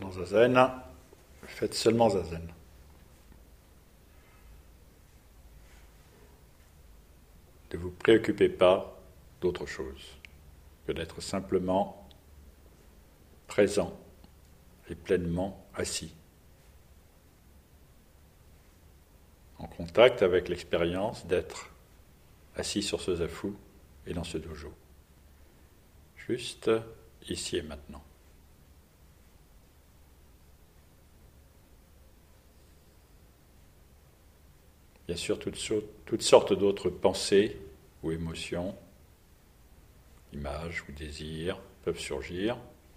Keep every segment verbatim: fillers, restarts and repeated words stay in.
Pendant Zazen, faites seulement Zazen. Ne vous préoccupez pas d'autre chose que d'être simplement présent et pleinement assis, en contact avec l'expérience d'être assis sur ce zafu et dans ce dojo. Juste ici et maintenant. Bien sûr, toutes, so- toutes sortes d'autres pensées ou émotions, images ou désirs peuvent surgir.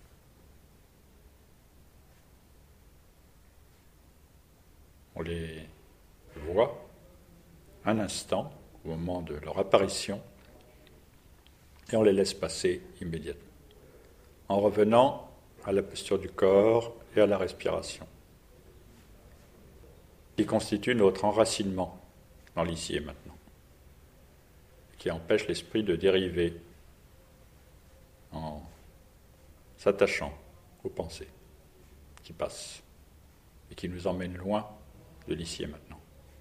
On les voit un instant au moment de leur apparition et on les laisse passer immédiatement, en revenant à la posture du corps et à la respiration, qui constitue notre enracinement dans l'ici et maintenant, qui empêche l'esprit de dériver en s'attachant aux pensées qui passent et qui nous emmènent loin de l'ici et maintenant.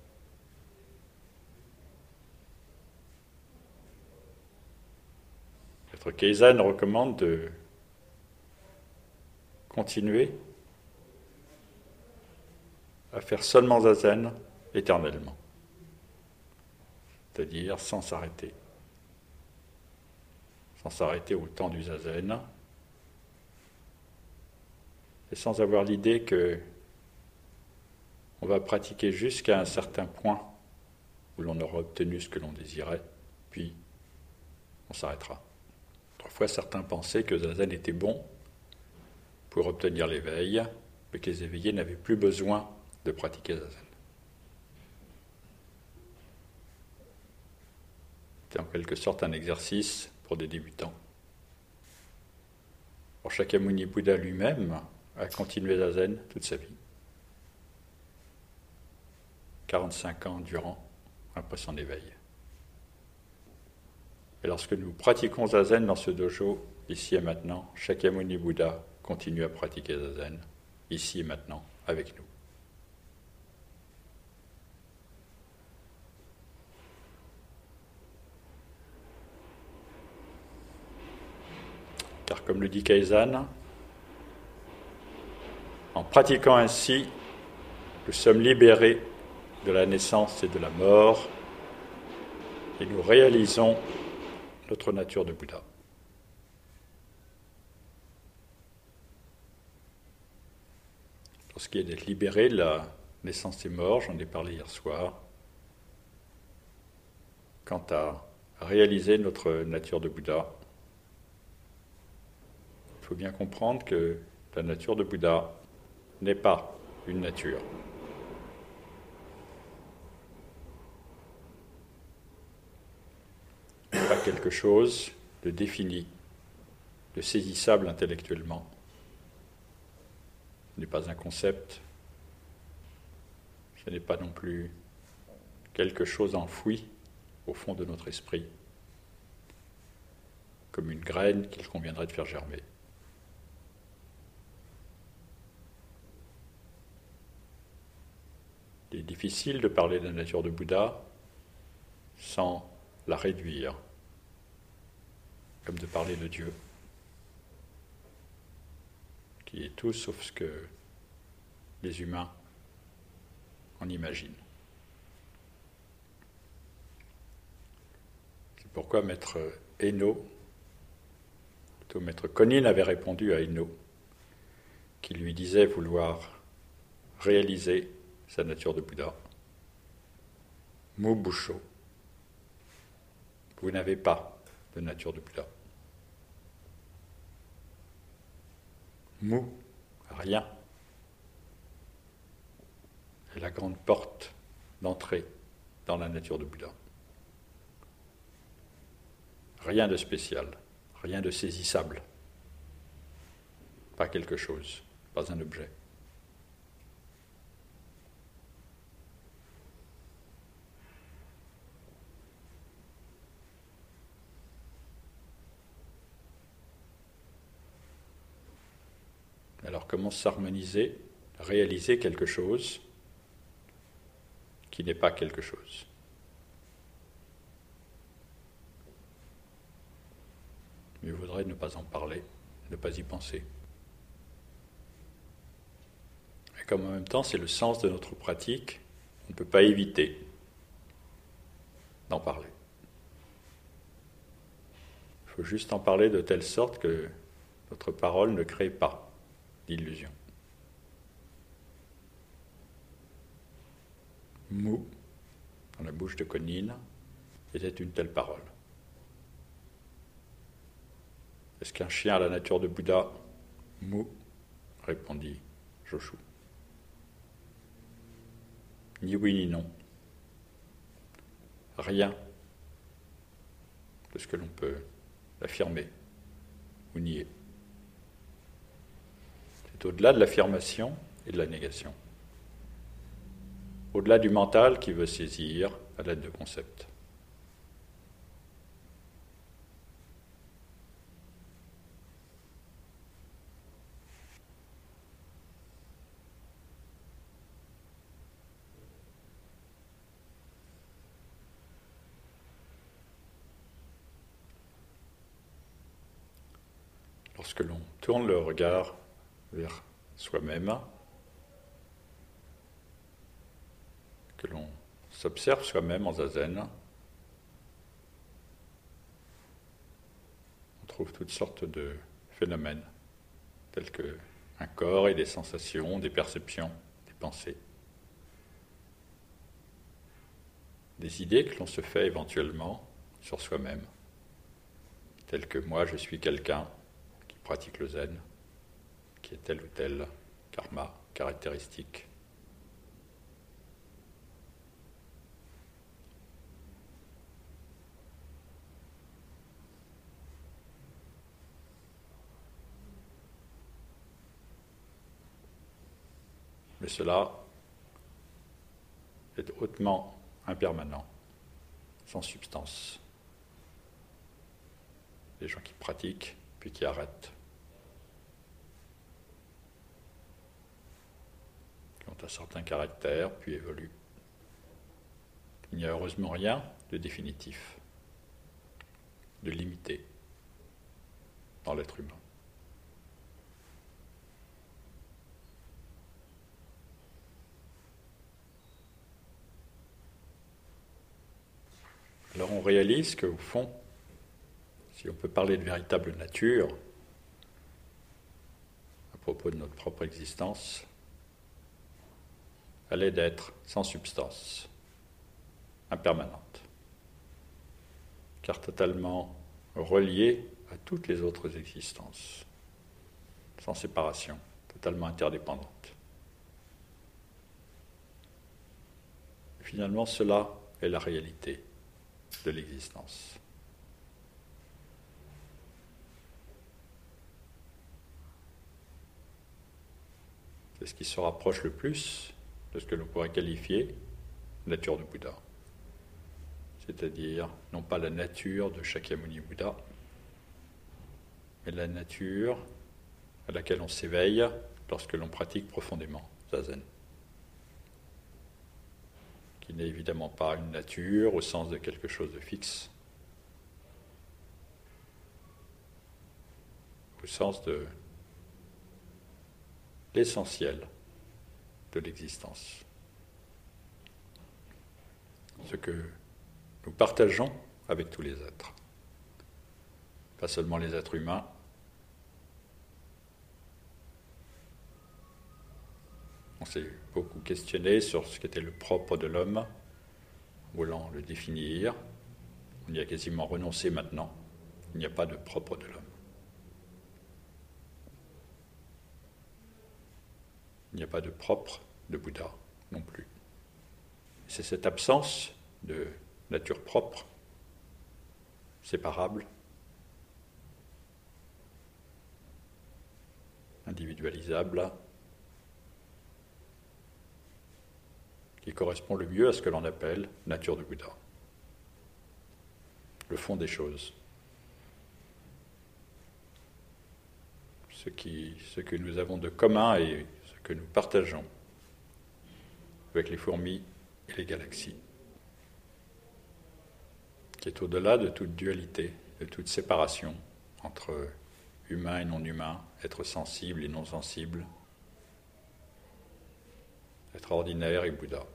Maître Keizan recommande de continuer à faire seulement zazen éternellement, c'est-à-dire sans s'arrêter, sans s'arrêter au temps du zazen, et sans avoir l'idée que on va pratiquer jusqu'à un certain point où l'on aura obtenu ce que l'on désirait, puis on s'arrêtera. Autrefois, certains pensaient que zazen était bon pour obtenir l'éveil, mais que les éveillés n'avaient plus besoin de pratiquer zazen. C'est en quelque sorte un exercice pour des débutants. Or, Shakyamuni Bouddha lui-même a continué zazen toute sa vie. quarante-cinq ans durant, après son éveil. Et lorsque nous pratiquons zazen dans ce dojo, ici et maintenant, Shakyamuni Bouddha continue à pratiquer zazen, ici et maintenant, avec nous. Car comme le dit Keizan, en pratiquant ainsi, nous sommes libérés de la naissance et de la mort, et nous réalisons notre nature de Bouddha. Pour ce qui est d'être libéré de la naissance et mort, j'en ai parlé hier soir, quant à réaliser notre nature de Bouddha, il faut bien comprendre que la nature de Bouddha n'est pas une nature. Pas quelque chose de défini, de saisissable intellectuellement. Ce n'est pas un concept, ce n'est pas non plus quelque chose enfoui au fond de notre esprit, comme une graine qu'il conviendrait de faire germer. Il est difficile de parler de la nature de Bouddha sans la réduire, comme de parler de Dieu, qui est tout sauf ce que les humains en imaginent. C'est pourquoi Maître Hainaut, plutôt Maître Konin avait répondu à Hainaut, qui lui disait vouloir réaliser sa nature de Bouddha. Mu Busho, vous n'avez pas de nature de Bouddha. Mu, rien, est la grande porte d'entrée dans la nature de Bouddha. Rien de spécial, rien de saisissable, pas quelque chose, pas un objet. Alors Alors comment s'harmoniser, réaliser quelque chose qui n'est pas quelque chose? Mais il vaudrait ne pas en parler, ne pas y penser. Et comme en même temps c'est le sens de notre pratique, on ne peut pas éviter d'en parler. Il faut juste en parler de telle sorte que notre parole ne crée pas d'illusion. Mou, dans la bouche de Konyin, était une telle parole. Est-ce qu'un chien a la nature de Bouddha? Mou, répondit Joshu. Ni oui ni non. Rien de ce que l'on peut affirmer ou nier. C'est au-delà de l'affirmation et de la négation. Au-delà du mental qui veut saisir à l'aide de concepts. Lorsque l'on tourne le regard vers soi-même, que l'on s'observe soi-même en zazen, on trouve toutes sortes de phénomènes, tels que un corps et des sensations, des perceptions, des pensées. Des idées que l'on se fait éventuellement sur soi-même, telles que moi je suis quelqu'un qui pratique le zen, qui est tel ou tel karma, caractéristique. Mais cela est hautement impermanent, sans substance. Les gens qui pratiquent, puis qui arrêtent, qui ont un certain caractère, puis évoluent. Il n'y a heureusement rien de définitif, de limité dans l'être humain. Alors on réalise qu'au fond, si on peut parler de véritable nature, à propos de notre propre existence, elle est d'être sans substance, impermanente, car totalement reliée à toutes les autres existences, sans séparation, totalement interdépendante. Finalement, cela est la réalité de l'existence. C'est ce qui se rapproche le plus de ce que l'on pourrait qualifier de nature de Bouddha. C'est-à-dire, non pas la nature de Shakyamuni Bouddha, mais la nature à laquelle on s'éveille lorsque l'on pratique profondément Zazen. Qui n'est évidemment pas une nature au sens de quelque chose de fixe, au sens de l'essentiel de l'existence. Ce que nous partageons avec tous les êtres. Pas seulement les êtres humains, on s'est beaucoup questionné sur ce qu'était le propre de l'homme, voulant le définir. On y a quasiment renoncé maintenant. Il n'y a pas de propre de l'homme. Il n'y a pas de propre de Bouddha non plus. C'est cette absence de nature propre, séparable, individualisable, qui correspond le mieux à ce que l'on appelle nature de Bouddha, le fond des choses. ce, qui, ce que nous avons de commun et ce que nous partageons avec les fourmis et les galaxies, qui est au-delà de toute dualité, de toute séparation entre humain et non-humain, être sensible et non-sensible, être ordinaire et Bouddha.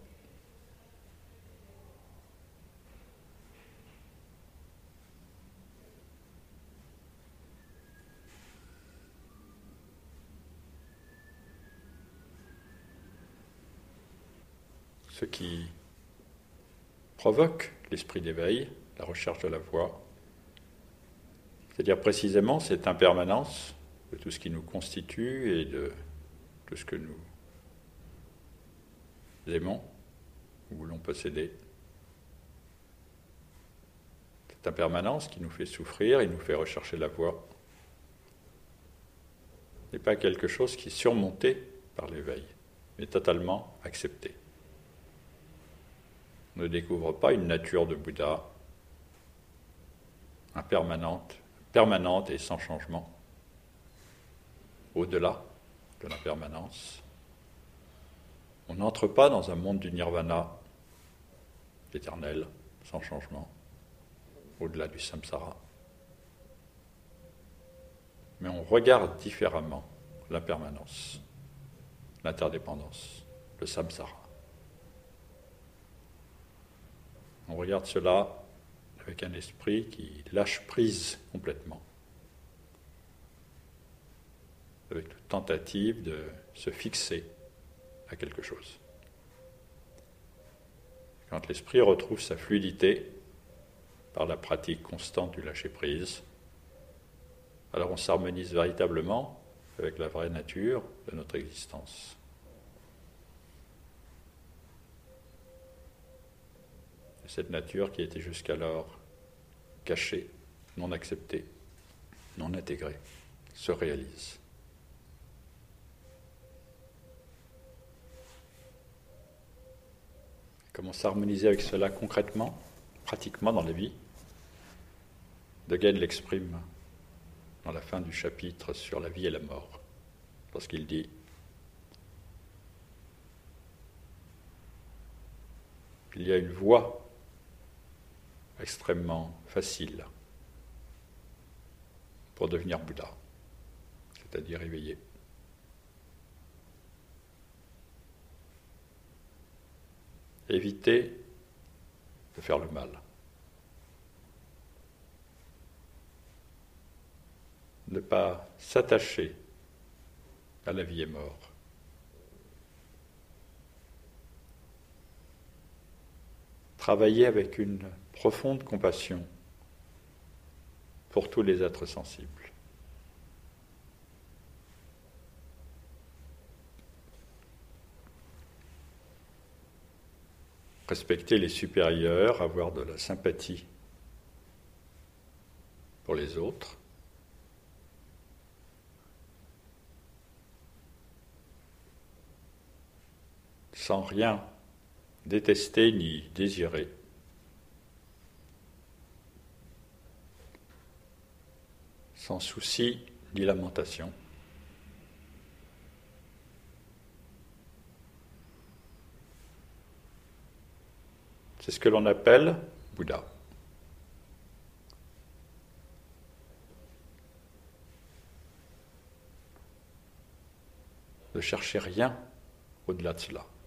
Ce qui provoque l'esprit d'éveil, la recherche de la voie, c'est-à-dire précisément cette impermanence de tout ce qui nous constitue et de tout ce que nous aimons ou voulons posséder. Cette impermanence qui nous fait souffrir et nous fait rechercher la voie n'est pas quelque chose qui est surmonté par l'éveil, mais totalement accepté. On ne découvre pas une nature de Bouddha impermanente, permanente et sans changement, au-delà de l'impermanence. On n'entre pas dans un monde du nirvana éternel, sans changement, au-delà du samsara. Mais on regarde différemment l'impermanence, l'interdépendance, le samsara. On regarde cela avec un esprit qui lâche prise complètement, avec toute tentative de se fixer à quelque chose. Quand l'esprit retrouve sa fluidité par la pratique constante du lâcher-prise, alors on s'harmonise véritablement avec la vraie nature de notre existence. Cette nature qui était jusqu'alors cachée, non acceptée, non intégrée, se réalise. Comment s'harmoniser avec cela concrètement, pratiquement dans la vie? De Guen l'exprime dans la fin du chapitre sur la vie et la mort, lorsqu'il dit qu'il y a une voie extrêmement facile pour devenir Bouddha, c'est-à-dire éveillé. Éviter de faire le mal. Ne pas s'attacher à la vie et mort. Travailler avec une profonde compassion pour tous les êtres sensibles. Respecter les supérieurs, avoir de la sympathie pour les autres. Sans rien détester ni désirer. Sans souci ni lamentation. C'est ce que l'on appelle Bouddha. Ne cherchez rien au-delà de cela.